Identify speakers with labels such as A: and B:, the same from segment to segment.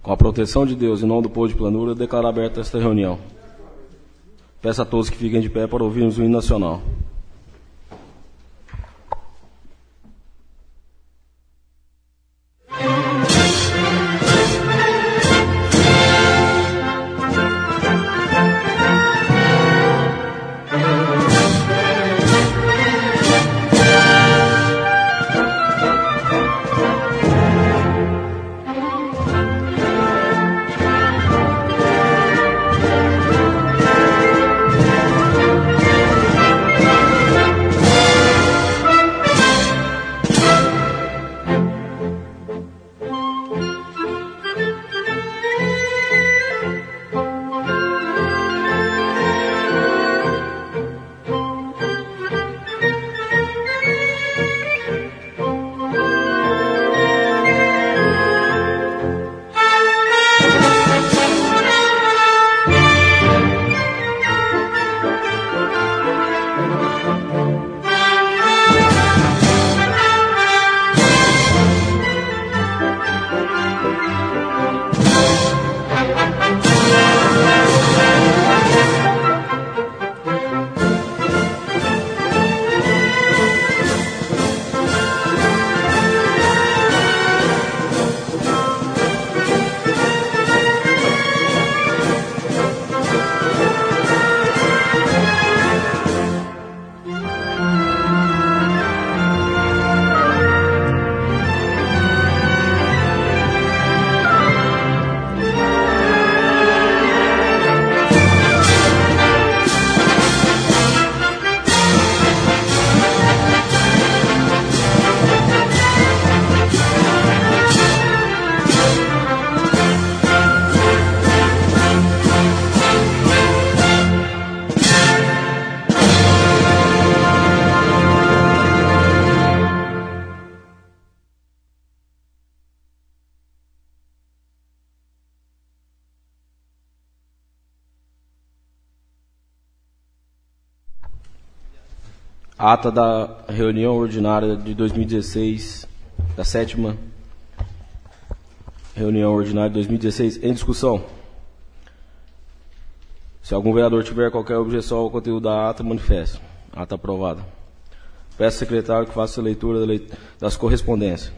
A: Com a proteção de Deus, em nome do povo de Planura, eu declaro aberta esta reunião. Peço a todos que fiquem de pé para ouvirmos o hino nacional. Ata da reunião ordinária de 2016, da 7ª reunião ordinária de 2016, em discussão. Se algum vereador tiver qualquer objeção ao conteúdo da ata, manifeste. Ata aprovada. Peço ao secretário que faça a leitura das correspondências.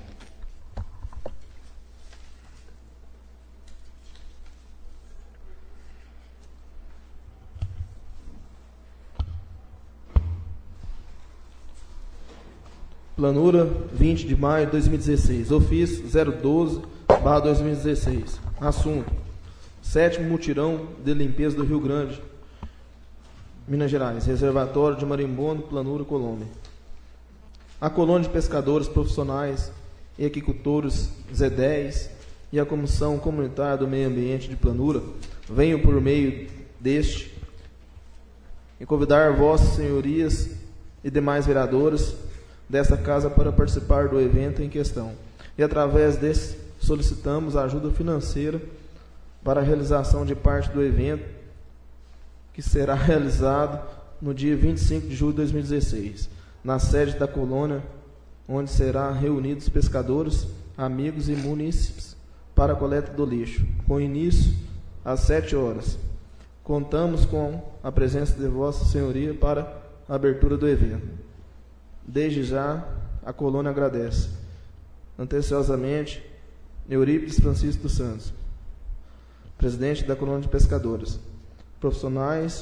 B: Planura, 20 de maio de 2016. Ofício 012/2016. Assunto: 7º mutirão de limpeza do Rio Grande, Minas Gerais. Reservatório de Marimbondo, Planura, Colômbia. A colônia de pescadores profissionais e aquicultores Z10 e a Comissão Comunitária do Meio Ambiente de Planura venho por meio deste e convidar vossas senhorias e demais vereadores desta casa para participar do evento em questão. E através desse solicitamos ajuda financeira para a realização de parte do evento, que será realizado no dia 25 de julho de 2016, na sede da colônia, onde serão reunidos pescadores, amigos e munícipes para a coleta do lixo, com início às 7 horas. Contamos com a presença de Vossa Senhoria para a abertura do evento. Desde já, a colônia agradece. Atenciosamente, Eurípides Francisco dos Santos, presidente da colônia de pescadores, profissionais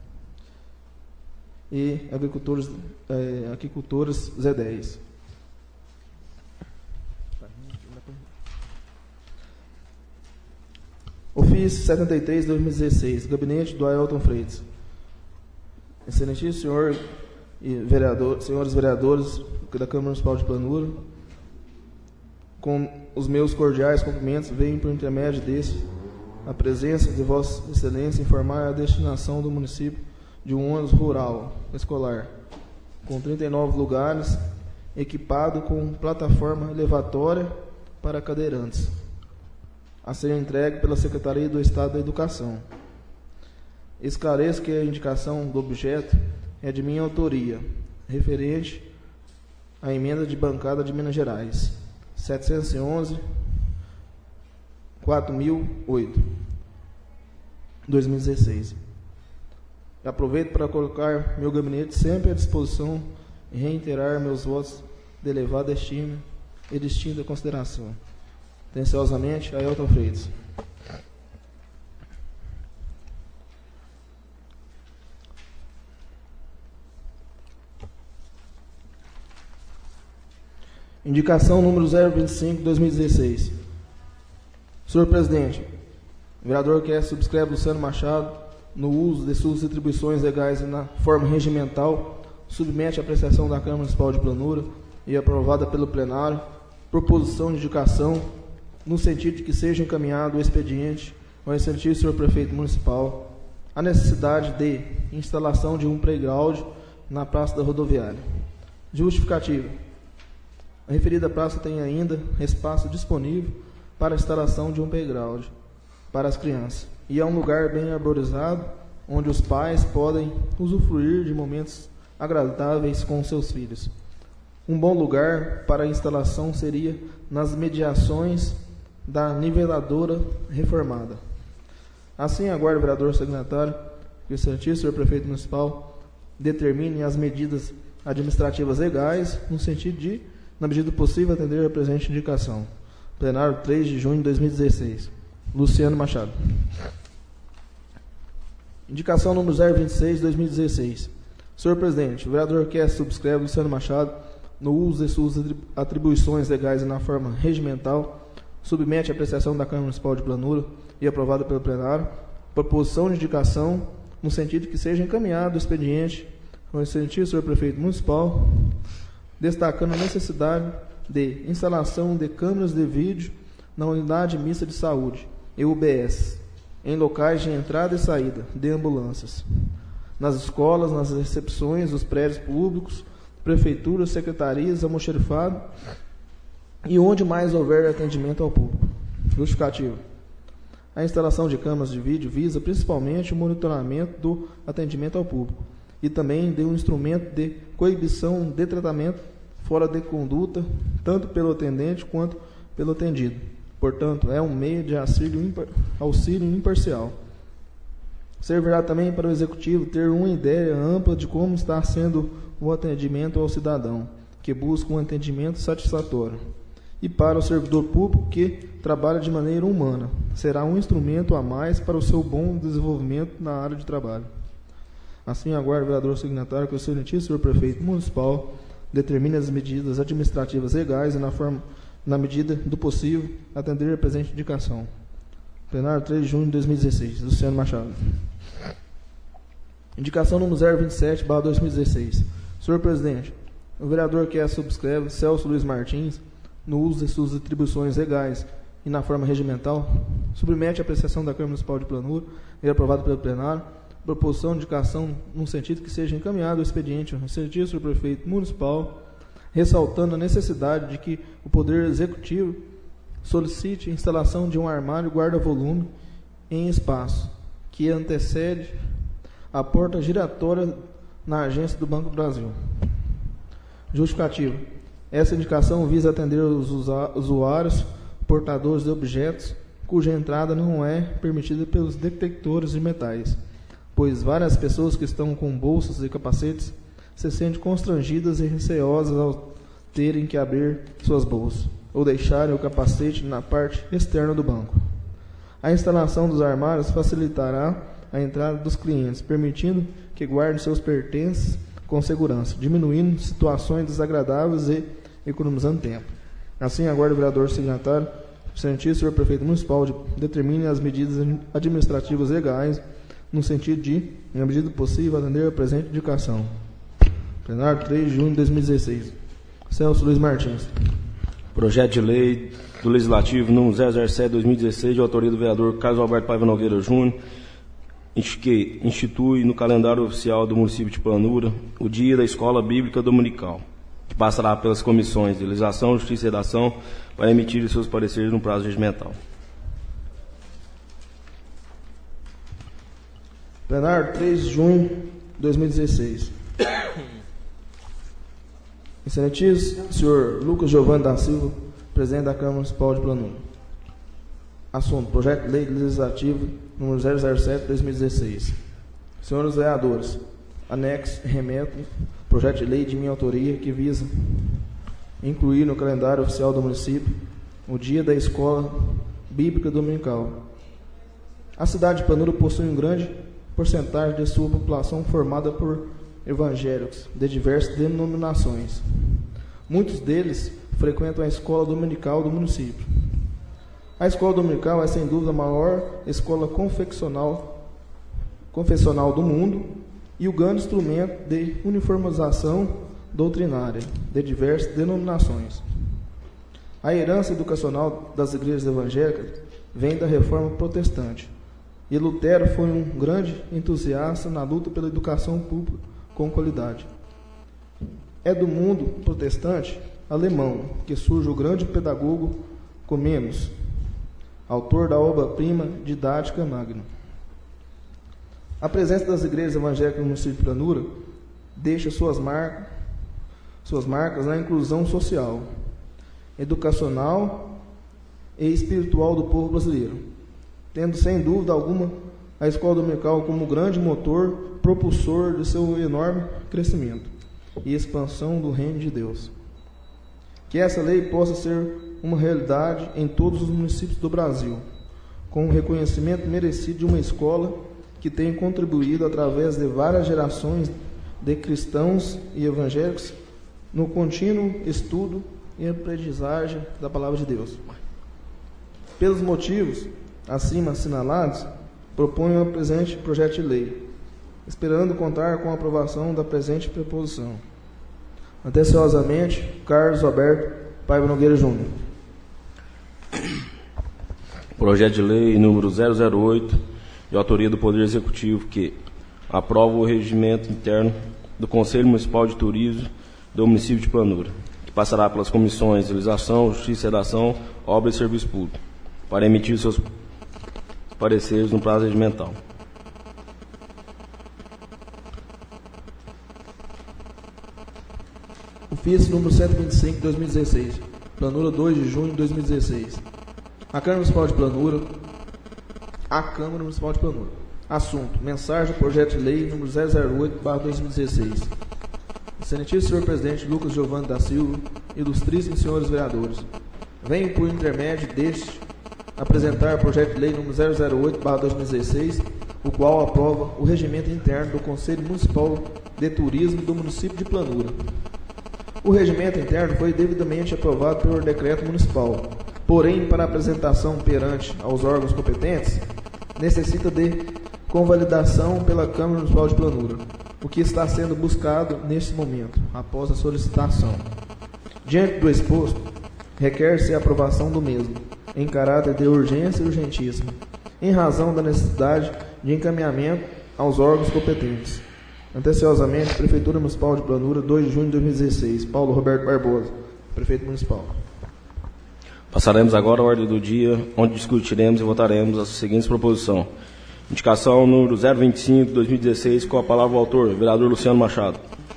B: e aquicultores Z10. Ofício 73 de 2016, gabinete do Ailton Freitas. Excelentíssimo senhor e senhores vereadores da Câmara Municipal de Planura, com os meus cordiais cumprimentos, venho por intermédio deste a presença de Vossa Excelência informar a destinação do município de um ônibus rural escolar com 39 lugares, equipado com plataforma elevatória para cadeirantes, a ser entregue pela Secretaria do Estado da Educação. Esclareço que a indicação do objeto é de minha autoria, referente à emenda de bancada de Minas Gerais, 711, 4008, 2016. Aproveito para colocar meu gabinete sempre à disposição e reiterar meus votos de elevada estima e distinta consideração. Atenciosamente, Ailton Freitas. Indicação número 025, 2016. Senhor Presidente, o vereador que subscreve Luciano Machado, no uso de suas atribuições legais e na forma regimental, submete à apreciação da Câmara Municipal de Planura e aprovada pelo plenário, proposição de indicação, no sentido de que seja encaminhado o expediente ao excelentíssimo senhor prefeito municipal, a necessidade de instalação de um playground na Praça da Rodoviária. Justificativa. A referida praça tem ainda espaço disponível para a instalação de um playground para as crianças e é um lugar bem arborizado, onde os pais podem usufruir de momentos agradáveis com seus filhos. Um bom lugar para a instalação seria nas mediações da niveladora reformada. Assim, aguardo o vereador signatário que o excelentíssimo senhor prefeito municipal determine as medidas administrativas legais no sentido de, na medida do possível, atender a presente indicação. Plenário 3 de junho de 2016. Luciano Machado. Indicação número 026, 2016. Senhor Presidente, o vereador que subscreve Luciano Machado, no uso de suas atribuições legais e na forma regimental, submete à apreciação da Câmara Municipal de Planura e aprovada pelo plenário, proposição de indicação no sentido que seja encaminhado o expediente ao excelentíssimo senhor prefeito municipal, destacando a necessidade de instalação de câmeras de vídeo na unidade mista de saúde, UBS, em locais de entrada e saída de ambulâncias, nas escolas, nas recepções dos prédios públicos, prefeituras, secretarias, almoxarifado e onde mais houver atendimento ao público. Justificativo. A instalação de câmeras de vídeo visa principalmente o monitoramento do atendimento ao público e também de um instrumento de coibição de tratamento fora de conduta, tanto pelo atendente quanto pelo atendido. Portanto, é um meio de auxílio imparcial. Servirá também para o Executivo ter uma ideia ampla de como está sendo o atendimento ao cidadão, que busca um atendimento satisfatório. E para o servidor público que trabalha de maneira humana, será um instrumento a mais para o seu bom desenvolvimento na área de trabalho. Assim, aguardo o vereador signatário que o excelentíssimo senhor prefeito municipal determine as medidas administrativas legais e na medida do possível, atender a presente indicação. Plenário 3 de junho de 2016. Luciano Machado. Indicação número 027/2016. Senhor Presidente, o vereador que subscreve, Celso Luiz Martins, no uso de suas atribuições legais e na forma regimental, submete à apreciação da Câmara Municipal de Planura e aprovado pelo plenário, proposição de indicação no sentido que seja encaminhado o expediente ao excelentíssimo senhor prefeito municipal, ressaltando a necessidade de que o Poder Executivo solicite a instalação de um armário guarda-volume em espaço que antecede a porta giratória na agência do Banco do Brasil. Justificativo. Essa indicação visa atender os usuários portadores de objetos cuja entrada não é permitida pelos detectores de metais, pois várias pessoas que estão com bolsas e capacetes se sentem constrangidas e receosas ao terem que abrir suas bolsas ou deixarem o capacete na parte externa do banco. A instalação dos armários facilitará a entrada dos clientes, permitindo que guardem seus pertences com segurança, diminuindo situações desagradáveis e economizando tempo. Assim, aguardo o vereador signatário, o excelentíssimo senhor prefeito municipal, determine as medidas administrativas legais no sentido de, na medida do possível, atender a presente indicação. Plenário 3 de junho de 2016. Celso Luiz Martins.
A: Projeto de lei do Legislativo número 007/2016, de autoria do vereador Carlos Alberto Paiva Nogueira Júnior, que institui no calendário oficial do município de Planura o Dia da Escola Bíblica Dominical, que passará pelas comissões de Legislação, Justiça e Redação para emitir seus pareceres no prazo regimental.
B: Plenário 3 de junho de 2016. Excelentíssimo senhor Lucas Giovanni da Silva, presidente da Câmara Municipal de Planura. Assunto: Projeto de Lei Legislativo número 007/2016. Senhores vereadores, anexo remeto projeto de lei de minha autoria que visa incluir no calendário oficial do município o dia da Escola Bíblica Dominical. A cidade de Planura possui uma grande porcentagem de sua população formada por evangélicos de diversas denominações. Muitos deles frequentam a escola dominical do município. A escola dominical é, sem dúvida, a maior escola confessional do mundo e o grande instrumento de uniformização doutrinária de diversas denominações. A herança educacional das igrejas evangélicas vem da reforma protestante, e Lutero foi um grande entusiasta na luta pela educação pública com qualidade. É do mundo protestante alemão que surge o grande pedagogo Comenius, autor da obra-prima Didática Magna. A presença das igrejas evangélicas no município de Planura deixa suas marcas na inclusão social, educacional e espiritual do povo brasileiro, tendo sem dúvida alguma a escola dominical como grande motor propulsor de seu enorme crescimento e expansão do reino de Deus. Que essa lei possa ser uma realidade em todos os municípios do Brasil, com o reconhecimento merecido de uma escola que tem contribuído através de várias gerações de cristãos e evangélicos no contínuo estudo e aprendizagem da Palavra de Deus. Pelos motivos acima assinalados, proponho o presente projeto de lei, esperando contar com a aprovação da presente proposição. Atenciosamente, Carlos Alberto Paiva Nogueira Júnior.
A: Projeto de lei número 008, de autoria do Poder Executivo, que aprova o regimento interno do Conselho Municipal de Turismo do município de Planura, que passará pelas comissões de legislação, justiça, redação, obra e serviço público, para emitir seus pareceres no prazo regimental.
B: Ofício número 125 de 2016, Planura, 2 de junho de 2016. A Câmara Municipal de Planura. Assunto: mensagem do projeto de lei número 008/2016. Excelentíssimo senhor presidente Lucas Giovanni da Silva, ilustríssimos senhores vereadores, venho por intermédio deste apresentar o projeto de lei número 008/2016, o qual aprova o regimento interno do Conselho Municipal de Turismo do município de Planura. O regimento interno foi devidamente aprovado pelo decreto municipal, porém, para apresentação perante aos órgãos competentes, necessita de convalidação pela Câmara Municipal de Planura, o que está sendo buscado neste momento, após a solicitação. Diante do exposto, requer-se a aprovação do mesmo, em caráter de urgência e urgentíssima, em razão da necessidade de encaminhamento aos órgãos competentes. Atenciosamente, Prefeitura Municipal de Planura, 2 de junho de 2016. Paulo Roberto Barbosa, Prefeito Municipal.
A: Passaremos agora a ordem do dia, onde discutiremos e votaremos as seguintes proposições. Indicação número 025 de 2016, com a palavra o autor, vereador Luciano Machado.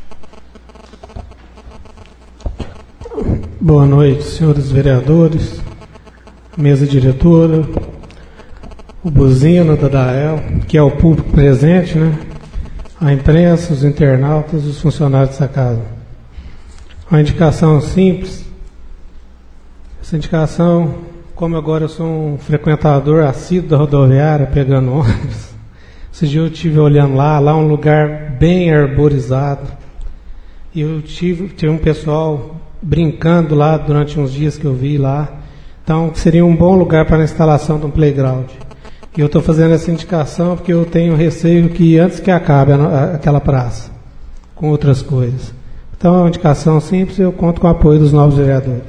C: Boa noite, senhores vereadores, mesa diretora, o Buzino da DAEL, que é o público presente, né? A imprensa, os internautas, os funcionários dessa casa. Uma indicação simples. Essa indicação, como agora eu sou um frequentador assíduo da rodoviária, pegando ônibus, esse dia eu estive olhando lá é um lugar bem arborizado, e eu tive um pessoal brincando lá durante uns dias que eu vi lá, então seria um bom lugar para a instalação de um playground. E eu estou fazendo essa indicação porque eu tenho receio que antes que acabe aquela praça, com outras coisas. Então é uma indicação simples e eu conto com o apoio dos novos vereadores.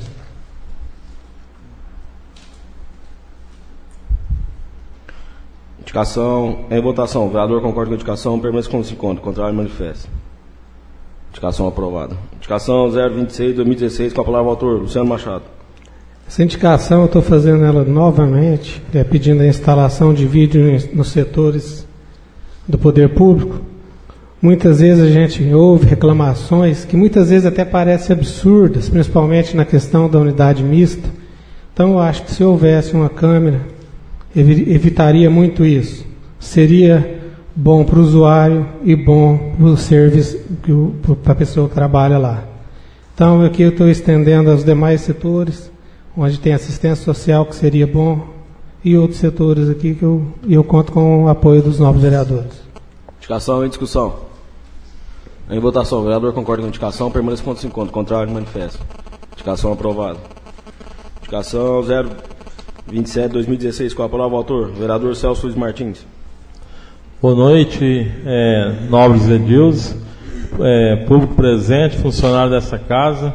A: Indicação em votação. O vereador concorda com a indicação, permanece como se encontra. Contrário, manifesta. Indicação aprovada. Indicação 026 de 2016, com a palavra o autor, Luciano Machado.
C: Essa indicação eu estou fazendo ela novamente, pedindo a instalação de vídeo nos setores do poder público. Muitas vezes a gente ouve reclamações que muitas vezes até parecem absurdas, principalmente na questão da unidade mista. Então eu acho que se houvesse uma câmera evitaria muito isso. Seria bom para o usuário e bom para o serviço, para a pessoa que trabalha lá. Então, aqui eu estou estendendo aos demais setores, onde tem assistência social, que seria bom, e outros setores aqui que eu conto com o apoio dos novos vereadores.
A: Indicação em discussão. Em votação, o vereador concorda com a indicação, permaneça com o encontro. Contrário, manifesta. Indicação aprovada. Indicação 027/2016, com a palavra o autor, vereador Celso Luiz Martins.
D: Boa noite, nobres edils, público presente, funcionário dessa casa,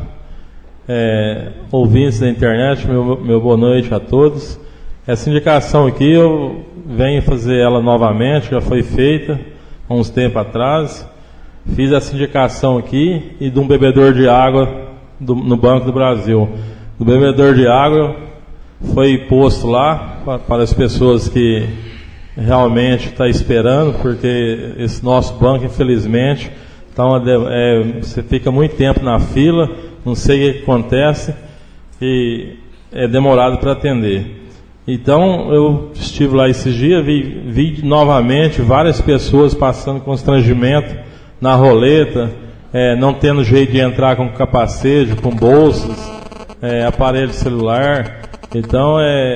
D: ouvintes da internet, meu boa noite a todos. Essa indicação aqui eu venho fazer ela novamente, já foi feita há uns tempos atrás. Fiz essa indicação aqui e de um bebedor de água no Banco do Brasil. O bebedor de água foi posto lá para as pessoas que realmente estão esperando, porque esse nosso banco, infelizmente, você fica muito tempo na fila, não sei o que acontece e é demorado para atender. Então, eu estive lá esses dias, vi novamente várias pessoas passando constrangimento na roleta, não tendo jeito de entrar com capacete, com bolsas, aparelho celular. Então,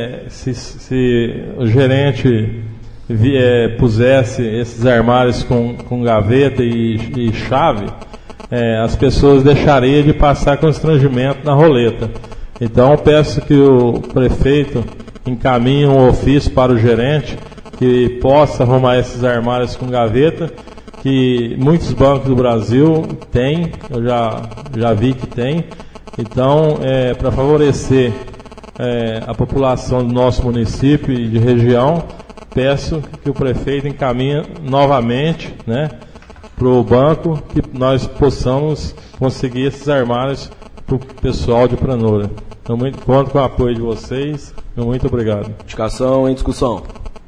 D: se o gerente pusesse esses armários com gaveta e chave, as pessoas deixariam de passar constrangimento na roleta. Então, eu peço que o prefeito encaminhe um ofício para o gerente que possa arrumar esses armários com gaveta, que muitos bancos do Brasil têm, eu já vi que tem. Então, para favorecer a população do nosso município e de região, peço que o prefeito encaminhe novamente, para o banco, que nós possamos conseguir esses armários para o pessoal de Pranura. Então, conto com o apoio de vocês. Muito obrigado.
A: Indicação em discussão.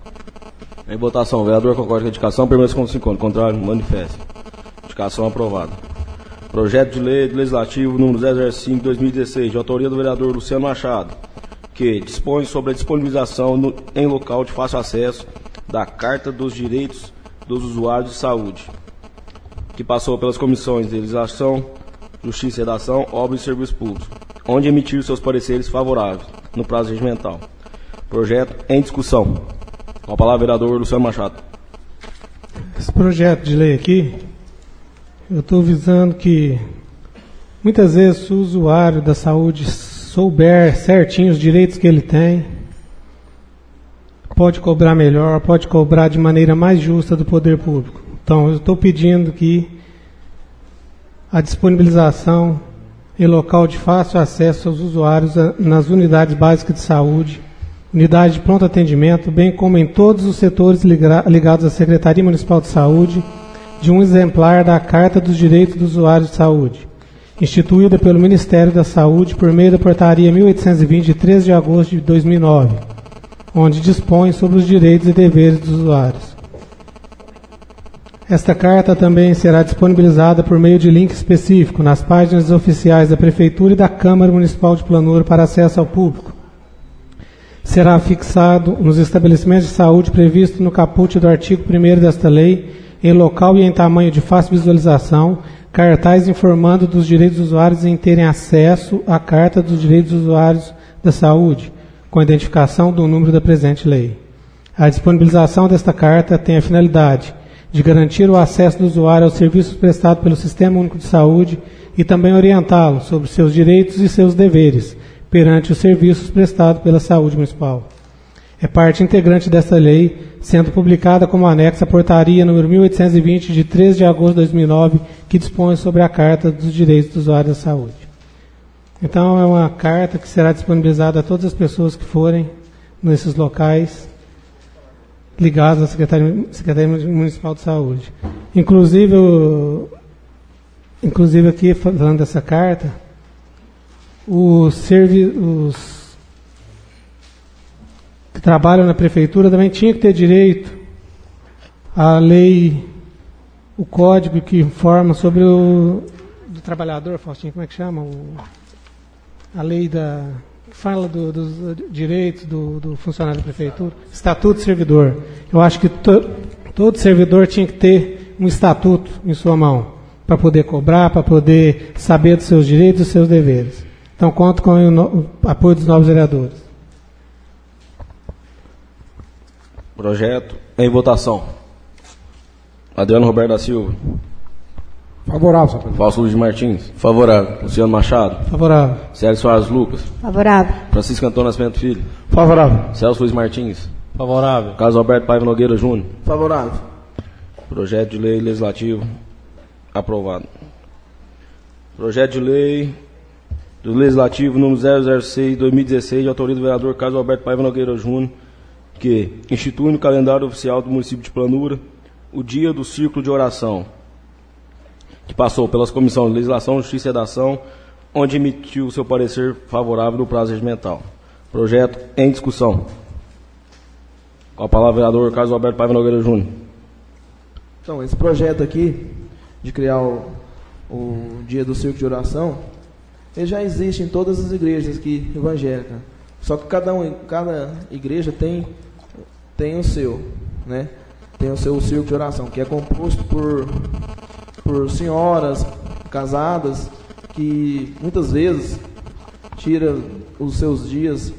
A: Em votação, o vereador concorda com a indicação, permaneça com o encontro. Contrário, manifesta. Indicação aprovada. Projeto de lei do Legislativo número 005/2016, de autoria do vereador Luciano Machado, que dispõe sobre a disponibilização em local de fácil acesso da Carta dos Direitos dos Usuários de Saúde, que passou pelas comissões de legislação, Justiça e Redação, Obras e Serviços Públicos, onde emitir seus pareceres favoráveis no prazo regimental. Projeto em discussão. Com a palavra, vereador Luciano Machado.
C: Esse projeto de lei aqui, eu estou visando que muitas vezes, se o usuário da saúde souber certinho os direitos que ele tem, pode cobrar melhor, pode cobrar de maneira mais justa do poder público. Então, eu estou pedindo que a disponibilização em local de fácil acesso aos usuários nas unidades básicas de saúde, unidade de pronto atendimento, bem como em todos os setores ligados à Secretaria Municipal de Saúde, de um exemplar da Carta dos Direitos dos Usuários de Saúde, instituída pelo Ministério da Saúde por meio da Portaria 1820, de 13 de agosto de 2009, onde dispõe sobre os direitos e deveres dos usuários. Esta carta também será disponibilizada por meio de link específico nas páginas oficiais da Prefeitura e da Câmara Municipal de Planura para acesso ao público. Será fixado nos estabelecimentos de saúde previsto no caput do artigo 1º desta lei, em local e em tamanho de fácil visualização, cartaz informando dos direitos dos usuários em terem acesso à Carta dos Direitos dos Usuários da Saúde, com a identificação do número da presente lei. A disponibilização desta carta tem a finalidade de garantir o acesso do usuário aos serviços prestados pelo Sistema Único de Saúde e também orientá-lo sobre seus direitos e seus deveres perante os serviços prestados pela saúde municipal. É parte integrante desta lei, sendo publicada como anexo à portaria número 1820, de 13 de agosto de 2009, que dispõe sobre a Carta dos Direitos dos Usuários da Saúde. Então, é uma carta que será disponibilizada a todas as pessoas que forem nesses locais ligados à Secretaria Municipal de Saúde. Inclusive aqui, falando dessa carta, os que trabalham na prefeitura também tinham que ter direito à lei, o código que informa sobre o do trabalhador, Faustinho, como é que chama? A lei fala dos direitos do funcionário da prefeitura, estatuto do servidor. Eu acho que todo servidor tinha que ter um estatuto em sua mão, para poder cobrar, para poder saber dos seus direitos e dos seus deveres. Então, conto com o apoio dos novos vereadores.
A: Projeto em votação. Adriano Roberto da Silva.
E: Favorável, senhor presidente.
A: Fausto Luiz Martins.
F: Favorável.
A: Luciano Machado.
C: Favorável.
A: Sérgio Soares Lucas.
G: Favorável.
A: Francisco Antônio Nascimento Filho.
E: Favorável.
A: Celso Luiz Martins.
D: Favorável.
A: Carlos Alberto Paiva Nogueira Júnior.
B: Favorável.
A: Projeto de lei legislativo aprovado. Projeto de lei do Legislativo número 006/2016, de autoria do vereador Carlos Alberto Paiva Nogueira Júnior, que institui no calendário oficial do município de Planura o dia do círculo de oração, que passou pelas comissões de Legislação, Justiça e Redação, onde emitiu seu parecer favorável no prazo regimental. Projeto em discussão. Com a palavra, vereador Carlos Alberto Paiva Nogueira Júnior.
B: Então, esse projeto aqui, de criar o dia do círculo de oração, ele já existe em todas as igrejas aqui evangélicas. Só que cada igreja tem o seu, né? Tem o seu círculo de oração, que é composto por senhoras casadas que muitas vezes tira os seus dias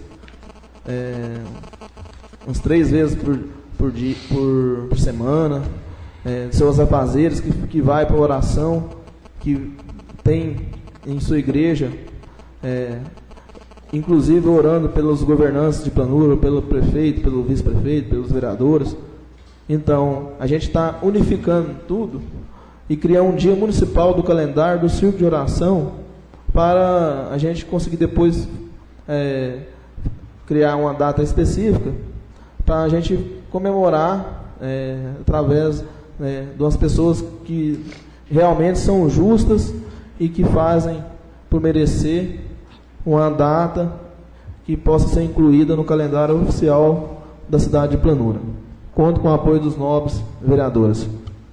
B: uns 3 vezes por semana, seus afazeres, que vai para a oração, que tem em sua igreja, inclusive orando pelos governantes de Planura, pelo prefeito, pelo vice-prefeito, pelos vereadores. Então, a gente está unificando tudo e criar um dia municipal do calendário do círculo de oração para a gente conseguir depois criar uma data específica para a gente comemorar através das pessoas que realmente são justas e que fazem por merecer uma data que possa ser incluída no calendário oficial da cidade de Planura. Conto com o apoio dos nobres vereadores.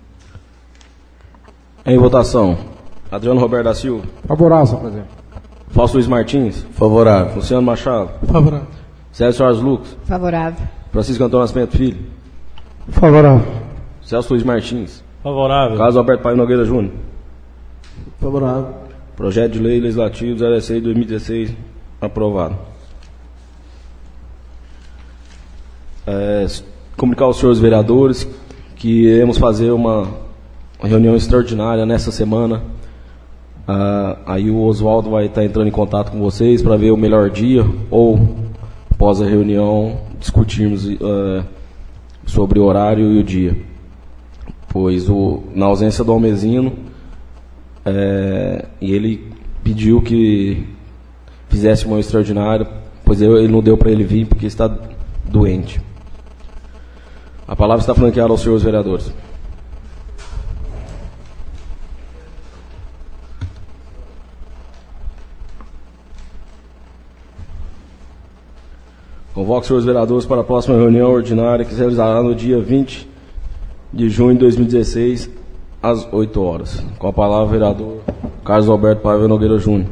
A: Em votação. Adriano Roberto da Silva.
E: Favorável, senhor presidente.
A: Fausto Luiz Martins.
F: Favorável.
A: Luciano Machado.
C: Favorável.
A: Sérgio Soares Lucas.
G: Favorável.
A: Francisco Antônio Nascimento Filho.
E: Favorável.
A: Celso Luiz Martins.
D: Favorável.
A: Carlos Alberto Paiva Nogueira Júnior.
B: Favorável.
A: Projeto de lei legislativo 06/2016 aprovado. Comunicar aos senhores vereadores que iremos fazer uma reunião extraordinária nessa semana. Aí o Oswaldo vai estar entrando em contato com vocês para ver o melhor dia, ou após a reunião discutirmos sobre o horário e o dia. Pois na ausência do Almezino, e ele pediu que fizesse uma extraordinária, pois ele não deu para ele vir porque está doente. A palavra está franqueada aos senhores vereadores. Convoco os senhores vereadores para a próxima reunião ordinária, que se realizará no dia 20 de junho de 2016, às 8 horas. Com a palavra, vereador Carlos Alberto Paiva Nogueira Júnior.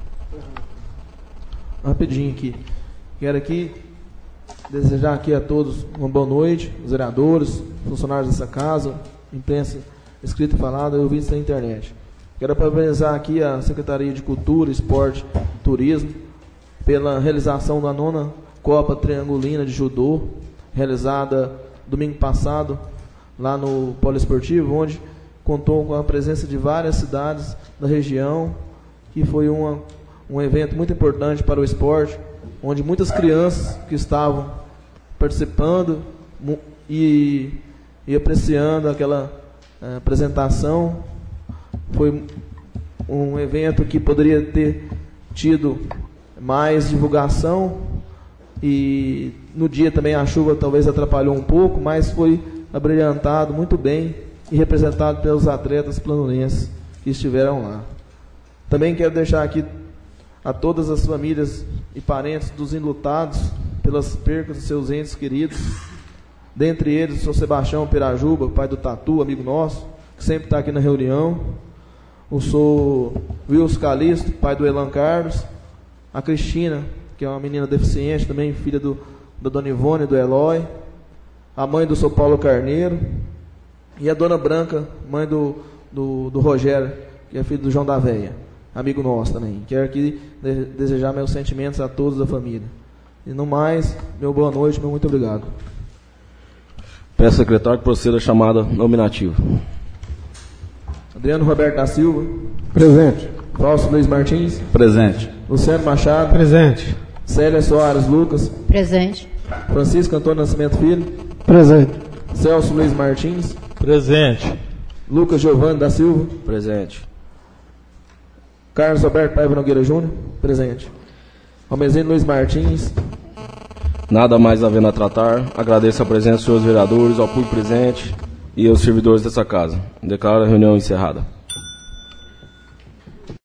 B: Rapidinho aqui. Quero aqui desejar aqui a todos uma boa noite, os vereadores, funcionários dessa casa, imprensa escrita e falada, ouvintes da internet. Quero parabenizar aqui a Secretaria de Cultura, Esporte e Turismo pela realização da 9ª Copa Triangulina de Judô, realizada domingo passado lá no Poliesportivo, onde contou com a presença de várias cidades da região, que foi um evento muito importante para o esporte, onde muitas crianças que estavam participando e apreciando aquela apresentação. Foi um evento que poderia ter tido mais divulgação, e no dia também a chuva talvez atrapalhou um pouco, mas foi abrilhantado muito bem e representado pelos atletas planurenses que estiveram lá. Também quero deixar aqui a todas as famílias e parentes dos enlutados pelas percas dos seus entes queridos, dentre eles o Sr. Sebastião Pirajuba, pai do Tatu, amigo nosso, que sempre está aqui na reunião, o Sr. Wilson Calisto, pai do Elan Carlos, a Cristina, que é uma menina deficiente também, filha da Dona Ivone e do Eloy, a mãe do São Paulo Carneiro, e a Dona Branca, mãe do Rogério, que é filho do João da Véia, amigo nosso também. Quero aqui desejar meus sentimentos a todos da família. E no mais, meu boa noite, meu muito obrigado.
A: Peço ao secretário que proceda a chamada nominativa.
B: Adriano Roberto da Silva.
E: Presente.
B: Fausto Luiz Martins.
E: Presente.
B: Luciano Machado.
C: Presente.
B: Célia Soares Lucas.
F: Presente.
B: Francisco Antônio Nascimento Filho.
E: Presente.
B: Celso Luiz Martins.
D: Presente.
B: Lucas Giovanni da Silva.
A: Presente.
B: Carlos Alberto Paiva Nogueira Júnior. Presente. Almezino Luiz Martins.
A: Nada mais havendo a tratar, agradeço a presença dos senhores vereadores, ao público presente e aos servidores dessa casa. Declaro a reunião encerrada.